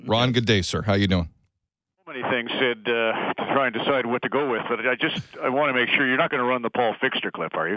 Ron, good day, sir. How you doing? Many things, Sid, to try and decide what to go with, but I want to make sure you're not going to run the Paul Fixter clip, are you?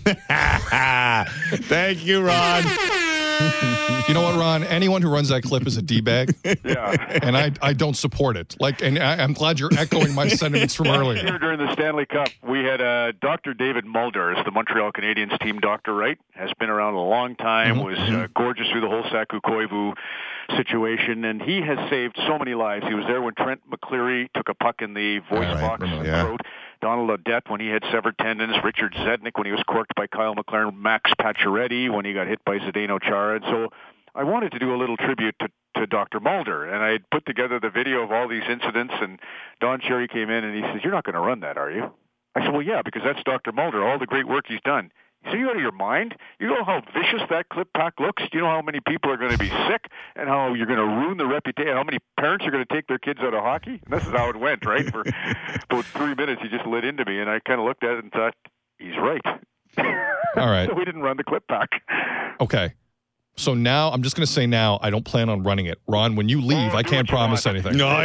Thank you, Ron. You know what, Ron? Anyone who runs that clip is a D-bag. Yeah. And I don't support it. I'm glad you're echoing my sentiments from earlier. Here during the Stanley Cup, we had Dr. David Mulder, the Montreal Canadiens team doctor, right? Has been around a long time, was gorgeous through the whole Saku Koivu situation, and he has saved so many lives. He was there when Trent McCleary took a puck in the voice box throat. Donald Odette when he had severed tendons, Richard Zednik when he was corked by Kyle McLaren, Max Pacioretty when he got hit by Zdeno Chara. And so I wanted to do a little tribute to Dr. Mulder, and I had put together the video of all these incidents, and Don Cherry came in and he says, "You're not going to run that, are you?" I said, "Well, yeah, because that's Dr. Mulder, all the great work he's done." He said, "You out of your mind? You know how vicious that clip pack looks? Do you know how many people are going to be sick and how you're going to ruin the reputation, how many parents are going to take their kids out of hockey?" And this is how it went, right? For about 3 minutes, he just lit into me, and I kind of looked at it and thought, he's right. All right. So we didn't run the clip pack. Okay. So now, I'm just going to say now, I don't plan on running it. Ron, when you leave, I can't promise anything. No,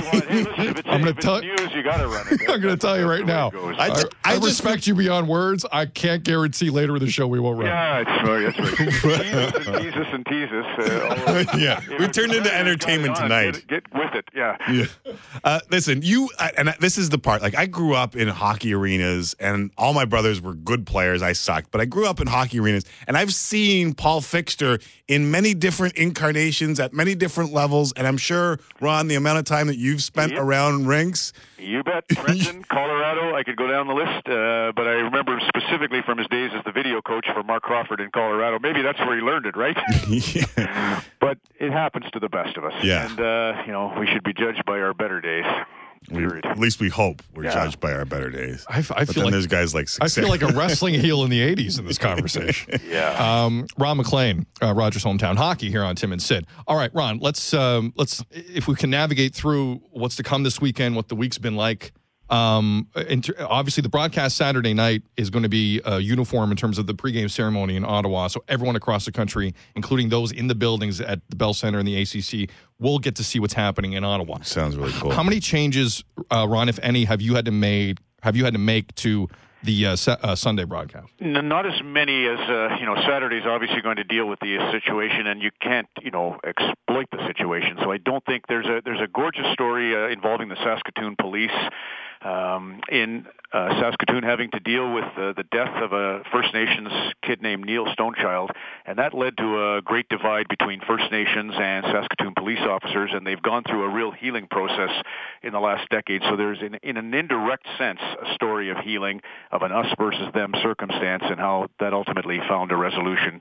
I'm going to tell you got to run it. I'm going to tell you right now. I respect you beyond words. I can't guarantee later in the show we won't run. Yeah, that's right. Tease us. Yeah, we turned into entertainment tonight. Get with it. Yeah. Listen, and this is the part. Like, I grew up in hockey arenas, and all my brothers were good players. I sucked, but I grew up in hockey arenas, and I've seen Paul Fixter in many different incarnations at many different levels. And I'm sure, Ron, the amount of time that you've spent around rinks. You bet. Trenton, Colorado, I could go down the list, but I remember specifically from his days as the video coach for Mark Crawford in Colorado. Maybe that's where he learned it, right? Yeah. But it happens to the best of us. Yeah. And, we should be judged by our better days. At least we hope we're judged by our better days. I feel like there's guys like I feel like a wrestling heel in the 80s in this conversation. Yeah. Ron McLean, Rogers Hometown Hockey here on Tim and Sid. All right, Ron, let's if we can navigate through what's to come this weekend, what the week's been like. Obviously, the broadcast Saturday night is going to be uniform in terms of the pregame ceremony in Ottawa. So everyone across the country, including those in the buildings at the Bell Center and the ACC, will get to see what's happening in Ottawa. Sounds really cool. How many changes, Ron, if any, have you had to make to the Sunday broadcast? Not as many as Saturday's obviously going to deal with the situation, and you can't exploit the situation. So I don't think there's a gorgeous story involving the Saskatoon police in Saskatoon having to deal with the death of a First Nations kid named Neil Stonechild, and that led to a great divide between First Nations and Saskatoon police officers, and they've gone through a real healing process in the last decade. So there's, in an indirect sense, a story of healing, of an us versus them circumstance, and how that ultimately found a resolution.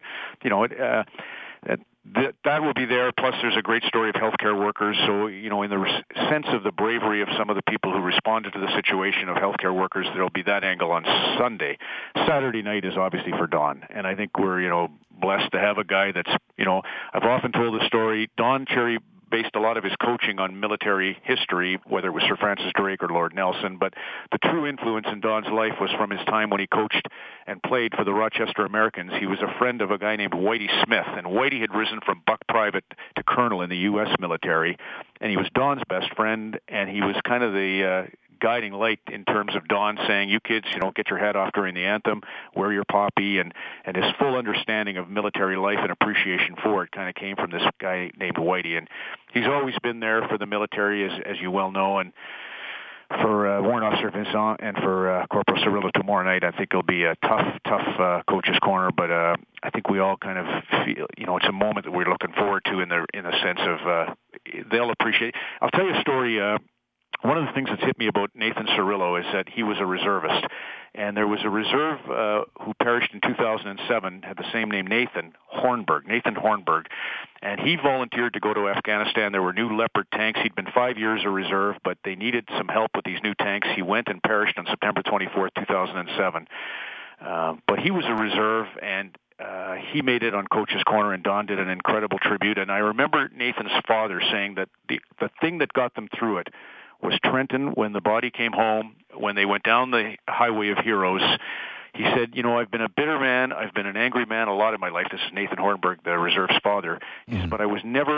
That will be there. Plus, there's a great story of healthcare workers. So, in the sense of the bravery of some of the people who responded to the situation of healthcare workers, there'll be that angle on Sunday. Saturday night is obviously for Don, and I think we're, blessed to have a guy that's, I've often told the story. Don Cherry based a lot of his coaching on military history, whether it was Sir Francis Drake or Lord Nelson, but the true influence in Don's life was from his time when he coached and played for the Rochester Americans. He was a friend of a guy named Whitey Smith, and Whitey had risen from buck private to colonel in the U.S. military, and he was Don's best friend, and he was kind of the guiding light in terms of Don saying, you kids, get your hat off during the anthem, wear your poppy, and his full understanding of military life and appreciation for it kind of came from this guy named Whitey. And he's always been there for the military, as you well know, and for Warrant Officer Vincent and for Corporal Cirillo tomorrow night, I think it'll be a tough coach's corner, but I think we all kind of feel, it's a moment that we're looking forward to in the sense of they'll appreciate. I'll tell you a story. One of the things that's hit me about Nathan Cirillo is that he was a reservist. And there was a reserve who perished in 2007, had the same name, Nathan Hornburg. And he volunteered to go to Afghanistan. There were new Leopard tanks. He'd been 5 years a reserve, but they needed some help with these new tanks. He went and perished on September 24th, 2007. But he was a reserve, and he made it on Coach's Corner, and Don did an incredible tribute. And I remember Nathan's father saying that the thing that got them through it was Trenton, when the body came home, when they went down the highway of heroes. He said, I've been a bitter man, I've been an angry man a lot of my life. This is Nathan Hornburg, the reserve's father. He said, but I was never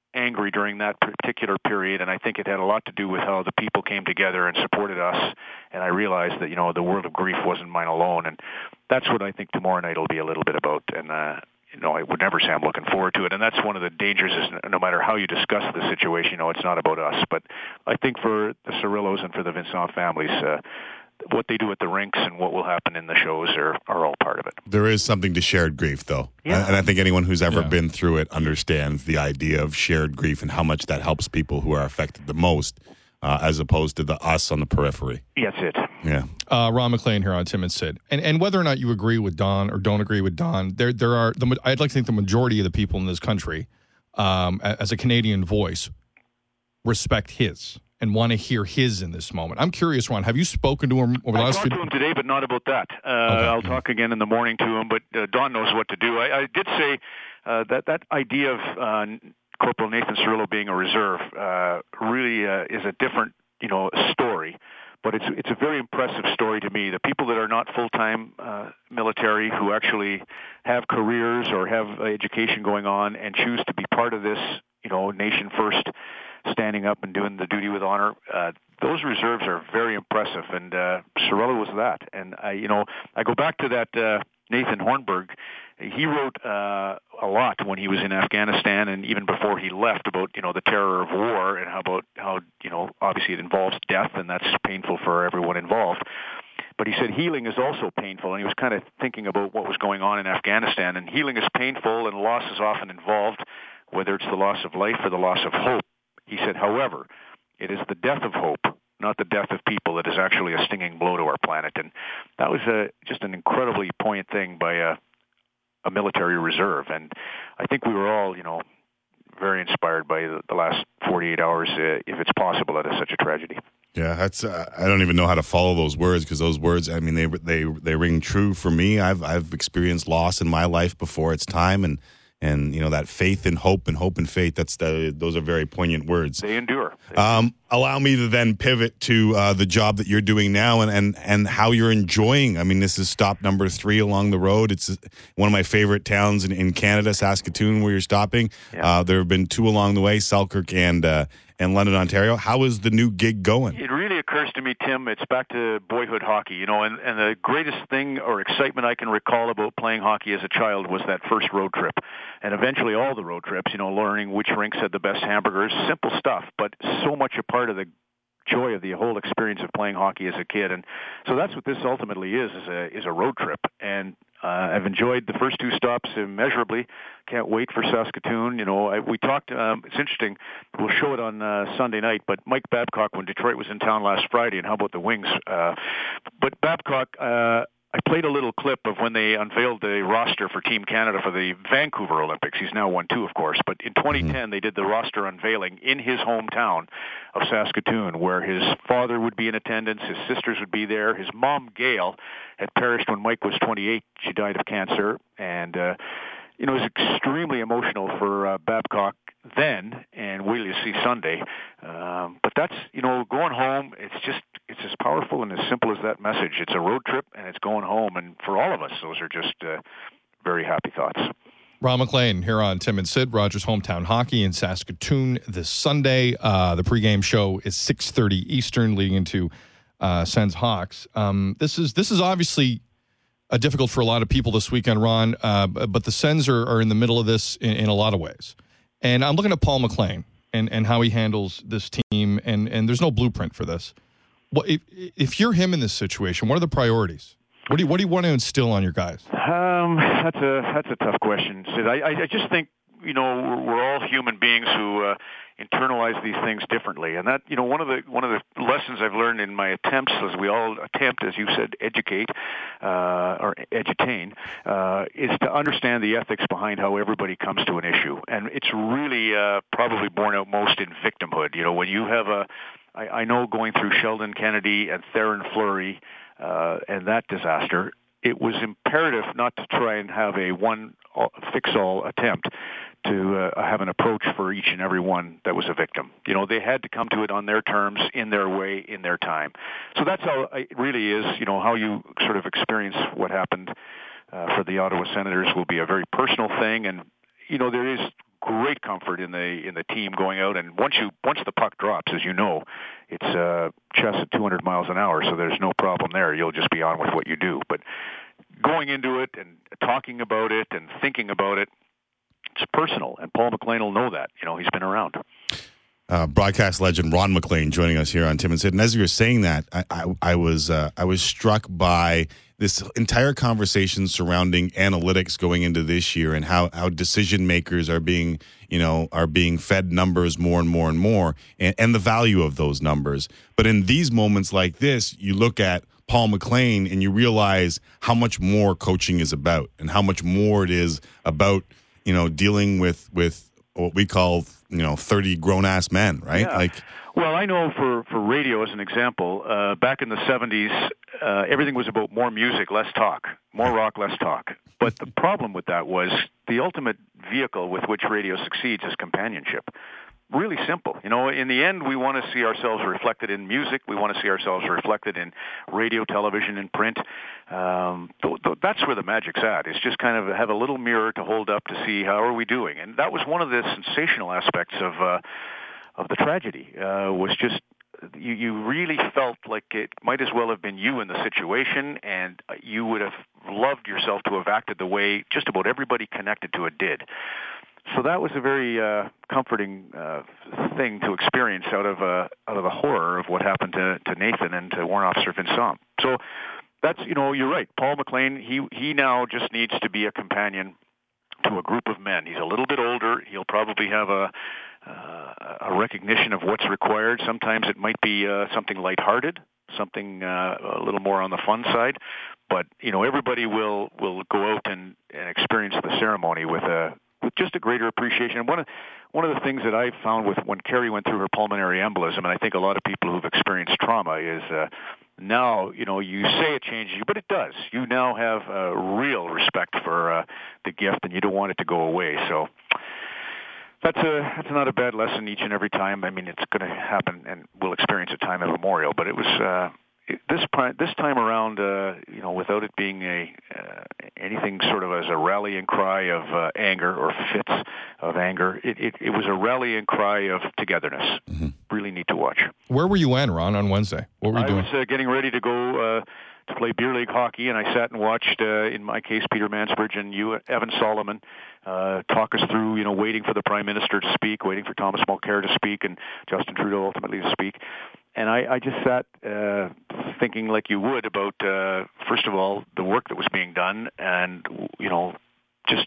angry during that particular period, and I think it had a lot to do with how the people came together and supported us, and I realized that, the world of grief wasn't mine alone, and that's what I think tomorrow night will be a little bit about, and I would never say I'm looking forward to it, and that's one of the dangers is no matter how you discuss the situation, it's not about us, but I think for the Cirillos and for the Vincent families, what they do at the rinks and what will happen in the shows are all part of it. There is something to shared grief, though. Yeah. And I think anyone who's ever been through it understands the idea of shared grief and how much that helps people who are affected the most, as opposed to the us on the periphery. That's it. Yeah. Ron MacLean here on Tim and Sid. And whether or not you agree with Don or don't agree with Don, there are, I'd like to think the majority of the people in this country, as a Canadian voice, respect his and want to hear his in this moment. I'm curious, Ron, have you spoken to him over the last few days? I talked to him today, but not about that. Okay. I'll talk again in the morning to him, but Don knows what to do. I did say that idea of Corporal Nathan Cirillo being a reserve really is a different, story. But it's a very impressive story to me. The people that are not full-time military, who actually have careers or have education going on and choose to be part of this, nation first, standing up and doing the duty with honor, those reserves are very impressive, and Cirillo was that. And I go back to that Nathan Hornburg. He wrote a lot when he was in Afghanistan and even before he left about the terror of war and how obviously it involves death, and that's painful for everyone involved. But he said healing is also painful, and he was kind of thinking about what was going on in Afghanistan. And healing is painful, and loss is often involved, whether it's the loss of life or the loss of hope. He said, however, it is the death of hope, not the death of people, that is actually a stinging blow to our planet. And that was just an incredibly poignant thing by a military reserve. And I think we were all, very inspired by the last 48 hours, if it's possible, out of such a tragedy. Yeah, that's. I don't even know how to follow those words, because those words, I mean, they ring true for me. I've experienced loss in my life before its time, and that faith and hope and faith. Those are very poignant words. They endure. Allow me to then pivot to the job that you're doing now and how you're enjoying. I mean, this is stop number 3 along the road. It's one of my favorite towns in Canada, Saskatoon, where you're stopping. Yeah. There have been 2 along the way, Selkirk and London, Ontario. How is the new gig going? It really occurs to me, Tim, it's back to boyhood hockey, and the greatest thing or excitement I can recall about playing hockey as a child was that first road trip. And eventually all the road trips, learning which rinks had the best hamburgers, simple stuff, but so much a part of the joy of the whole experience of playing hockey as a kid. And so that's what this ultimately is a road trip. And I've enjoyed the first 2 stops immeasurably. Can't wait for Saskatoon. We talked, it's interesting, we'll show it on Sunday night, but Mike Babcock, when Detroit was in town last Friday, and how about the Wings? But Babcock, I played a little clip of when they unveiled the roster for Team Canada for the Vancouver Olympics. He's now won 2, of course. But in 2010, they did the roster unveiling in his hometown of Saskatoon, where his father would be in attendance, his sisters would be there. His mom, Gail, had perished when Mike was 28. She died of cancer. And, it was extremely emotional for Babcock then, and will you see Sunday. But that's, going home, it's as powerful and as simple as that message. It's a road trip, and it's going home. And for all of us, those are just very happy thoughts. Ron MacLean here on Tim and Sid, Rogers Hometown Hockey in Saskatoon this Sunday. The pregame show is 6:30 Eastern, leading into Sens Hawks. This is obviously difficult for a lot of people this weekend, Ron, but the Sens are in the middle of this in a lot of ways. And I'm looking at Paul McLean and how he handles this team, and there's no blueprint for this. Well, if you're him in this situation, what are the priorities? What do you want to instill on your guys? That's a tough question, Sid. I just think we're all human beings who internalize these things differently, and that one of the lessons I've learned in my attempts, as we all attempt, as you said, educate or edutain, is to understand the ethics behind how everybody comes to an issue, and it's really probably borne out most in victimhood. When you have I know going through Sheldon Kennedy and Theron Fleury and that disaster, it was imperative not to try and have a one-fix-all attempt to have an approach for each and every one that was a victim. They had to come to it on their terms, in their way, in their time. So that's how it really is, how you sort of experience what happened for the Ottawa Senators will be a very personal thing. And, there is great comfort in the team going out. And once the puck drops, as you know, it's chest at 200 miles an hour, so there's no problem there. You'll just be on with what you do. But going into it and talking about it and thinking about it, it's personal, and Paul McLean will know that. He's been around. Broadcast legend Ron MacLean joining us here on Tim and Sid. And as you were saying that, I was struck by this entire conversation surrounding analytics going into this year and how decision makers are being fed numbers more and more and more, and the value of those numbers. But in these moments like this, you look at Paul McLean and you realize how much more coaching is about, and how much more it is about dealing with what we call 30 grown-ass men, right? Yeah. Well, I know for radio, as an example, back in the 70s, everything was about more music, less talk, more rock, less talk. But the problem with that was the ultimate vehicle with which radio succeeds is companionship. Really simple. In the end, we want to see ourselves reflected in music. We want to see ourselves reflected in radio, television, and print. That's where the magic's at. It's just kind of have a little mirror to hold up to see how are we doing. And that was one of the sensational aspects of the tragedy. Was just you really felt like it might as well have been you in the situation, and you would have loved yourself to have acted the way just about everybody connected to it did. So that was a very comforting thing to experience out of the horror of what happened to Nathan and to Warrant Officer Vincent. So that's you're right. Paul McLean, he now just needs to be a companion to a group of men. He's a little bit older. He'll probably have a recognition of what's required. Sometimes it might be something lighthearted, something a little more on the fun side. But everybody will go out and experience the ceremony with just a greater appreciation. And one of the things that I found with when Carrie went through her pulmonary embolism, and I think a lot of people who've experienced trauma, is now you say it changes you, but it does. You now have a real respect for the gift, and you don't want it to go away. So that's not a bad lesson each and every time. I mean, it's going to happen, and we'll experience a time immemorial. But it was this time around, without it being anything sort of as a rallying cry of anger or fits of anger, it was a rallying cry of togetherness. Mm-hmm. Really neat to watch. Where were you on Wednesday? What were you doing? I was getting ready to go to play beer league hockey, and I sat and watched, in my case, Peter Mansbridge and Evan Solomon talk us through, waiting for the Prime Minister to speak, waiting for Thomas Mulcair to speak, and Justin Trudeau ultimately to speak. And I just sat thinking like you would about, first of all, the work that was being done, and, just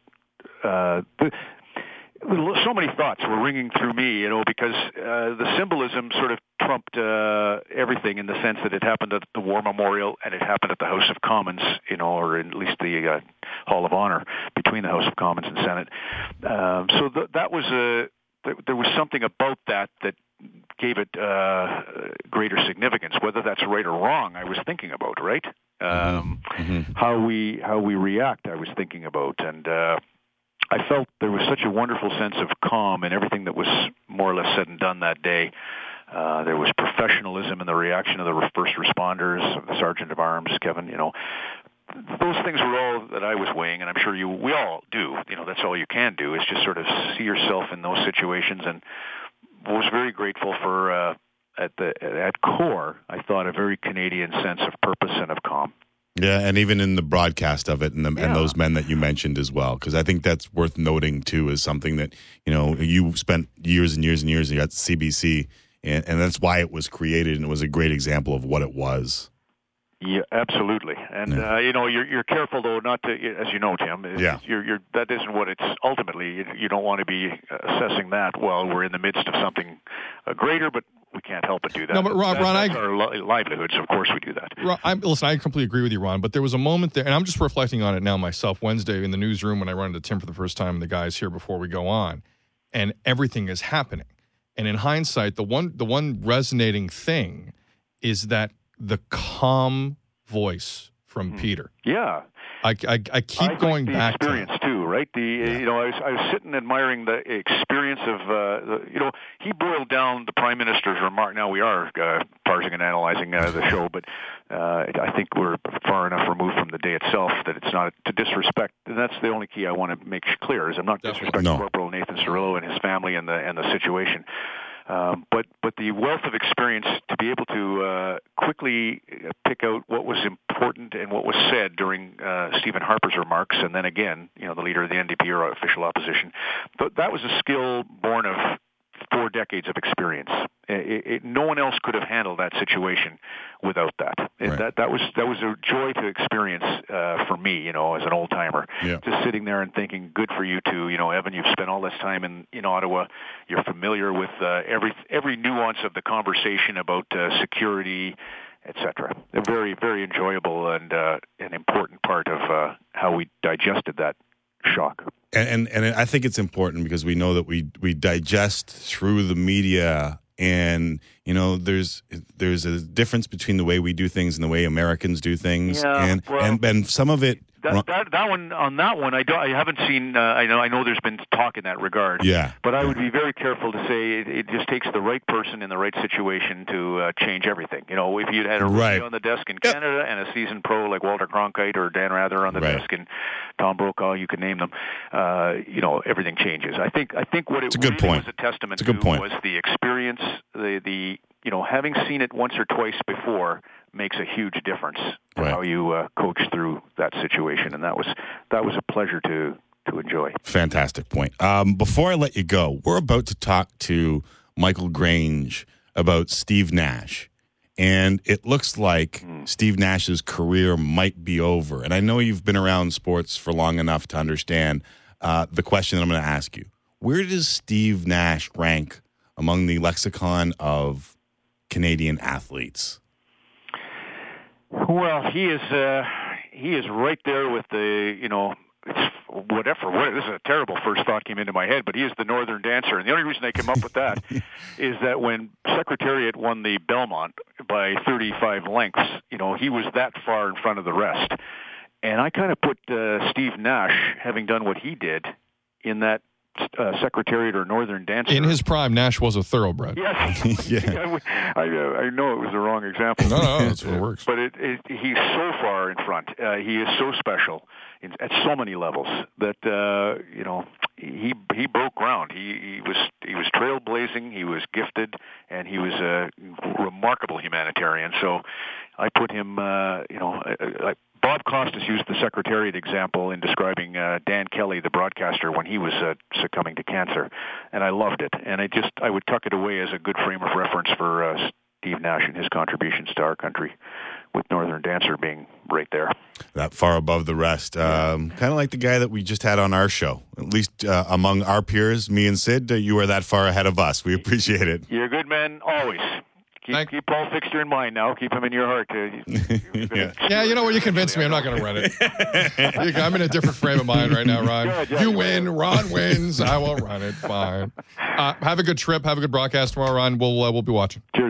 so many thoughts were ringing through me, because the symbolism sort of trumped everything in the sense that it happened at the War Memorial and it happened at the House of Commons, or at least the Hall of Honor between the House of Commons and Senate. So that was there was something about that gave it greater significance. Whether that's right or wrong, I was thinking about, right? How we react, I was thinking about, and I felt there was such a wonderful sense of calm in everything that was more or less said and done that day. There was professionalism in the reaction of the first responders, the Sergeant of Arms, Kevin. Those things were all that I was weighing, and I'm sure we all do. That's all you can do is just sort of see yourself in those situations, and was very grateful for at core, I thought, a very Canadian sense of purpose and of calm. Yeah, and even in the broadcast of it, and those men that you mentioned as well, because I think that's worth noting too, is something that you spent years and years and years at CBC, and that's why it was created, and it was a great example of what it was. Yeah, absolutely. And you're careful though not to, as you know, Tim. You're that isn't what it's ultimately. You don't want to be assessing that while we're in the midst of something greater, but we can't help but do that. No, but Ron, that's our livelihoods. Of course, we do that. Ron, listen, I completely agree with you, Ron. But there was a moment there, and I'm just reflecting on it now myself. Wednesday in the newsroom when I run into Tim for the first time, and the guys here before we go on, and everything is happening. And in hindsight, the one resonating thing is that the calm voice from Peter. Yeah. I keep going back to the experience too, right? I was sitting admiring the experience of he boiled down the Prime Minister's remark. Now we are parsing and analyzing the show, but I think we're far enough removed from the day itself that it's not to disrespect. And that's the only key I want to make clear is I'm not disrespecting Corporal Nathan Cirillo and his family and the situation. But the wealth of experience to be able to quickly pick out what was important and what was said during Stephen Harper's remarks, and then again, the leader of the NDP or official opposition, that was a skill born of 4 decades of experience. No one else could have handled that situation without that. Right. That was a joy to experience for me, as an old timer. Yeah. Just sitting there and thinking, good for you too. Evan, you've spent all this time in Ottawa. You're familiar with every nuance of the conversation about security, etc. A very, very enjoyable and an important part of how we digested that shock. And I think it's important because we know that we digest through the media, and there's a difference between the way we do things and the way Americans do things, and some of it. That one, I haven't seen. I know there's been talk in that regard. Yeah. But I would be very careful to say it just takes the right person in the right situation to change everything. If you'd had a rookie on the desk in Canada and a seasoned pro like Walter Cronkite or Dan Rather on the desk and Tom Brokaw, you could name them. Everything changes. I think what it really was a testament to was the experience, the having seen it once or twice before makes a huge difference to how you coach through that situation, and that was a pleasure to enjoy. Fantastic point. Before I let you go, we're about to talk to Michael Grange about Steve Nash, and it looks like Steve Nash's career might be over. And I know you've been around sports for long enough to understand the question that I'm going to ask you. Where does Steve Nash rank among the lexicon of Canadian athletes? Well, he is right there with the this is a terrible first thought came into my head, but he is the Northern Dancer, and the only reason I came up with that is that when Secretariat won the Belmont by 35 lengths, he was that far in front of the rest, and I kind of put Steve Nash, having done what he did, in that Secretariat or Northern Dancer. In his prime, Nash was a thoroughbred. Yes. Yeah. I know it was the wrong example. No, that's what it works. But he's so far in front. He is so special at so many levels that he broke ground. He was trailblazing. He was gifted, and he was a remarkable humanitarian. So I put him. Bob Costas used the Secretariat example in describing Dan Kelly, the broadcaster, when he was succumbing to cancer, and I loved it. And I would tuck it away as a good frame of reference for Steve Nash and his contributions to our country, with Northern Dancer being right there. That far above the rest. Kind of like the guy that we just had on our show. At least among our peers, me and Sid, you are that far ahead of us. We appreciate it. You're a good man, always. Keep Paul Fixter in mind now. Keep him in your heart. Yeah, you know what? You convinced me. I'm not going to run it. I'm in a different frame of mind right now, Ron. You win. Ron wins. I will run it. Fine. Have a good trip. Have a good broadcast tomorrow, Ron. We'll be watching. Cheers.